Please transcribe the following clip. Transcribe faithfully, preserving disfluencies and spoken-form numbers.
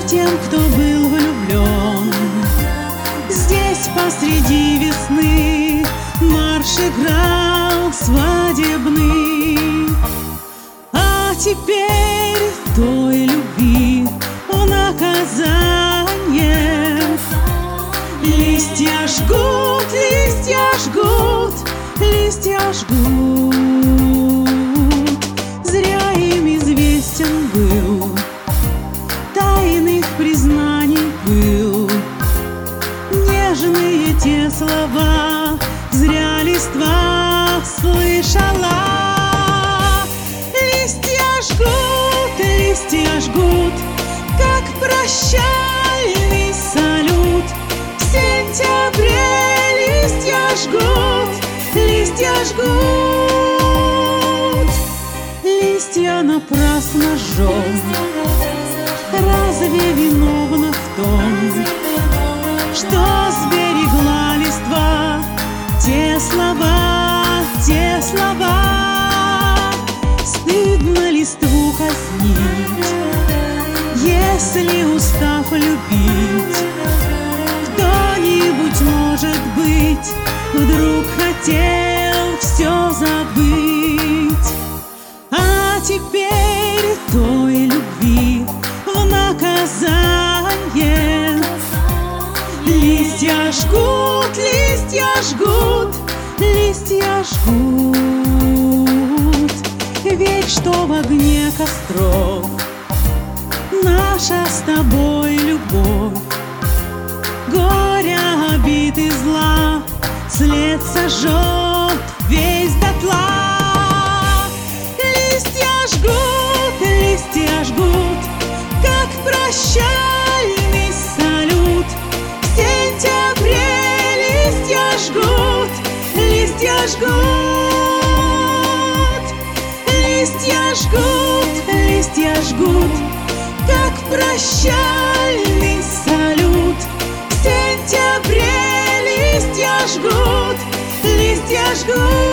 тем, кто был влюблен. Здесь посреди весны марш играл свадебный. А теперь той любви в наказание листья жгут, листья жгут, листья жгут. Зря им известен был тайных признаний пыл. Нежные те слова зря листва слышала. Листья жгут, листья жгут, как прощальный салют. В сентябре листья жгут, листья жгут. Листья напрасно жжем. Разве виновна в том, что сберегла листва те слова, те слова? Стыдно листву казнить, если, устав любить, кто-нибудь, может быть, вдруг хотел все забыть. А теперь той любви в наказание листья жгут, листья жгут, листья жгут. Верь, что в огне костров наша с тобой любовь, горя, обид и зла след сожжет весь дотла. Листья жгут, листья жгут, как прощальный салют. В сентябре листья жгут, листья жгут. Листья жгут, листья жгут, как прощальный салют. В сентябре листья жгут, листья жгут.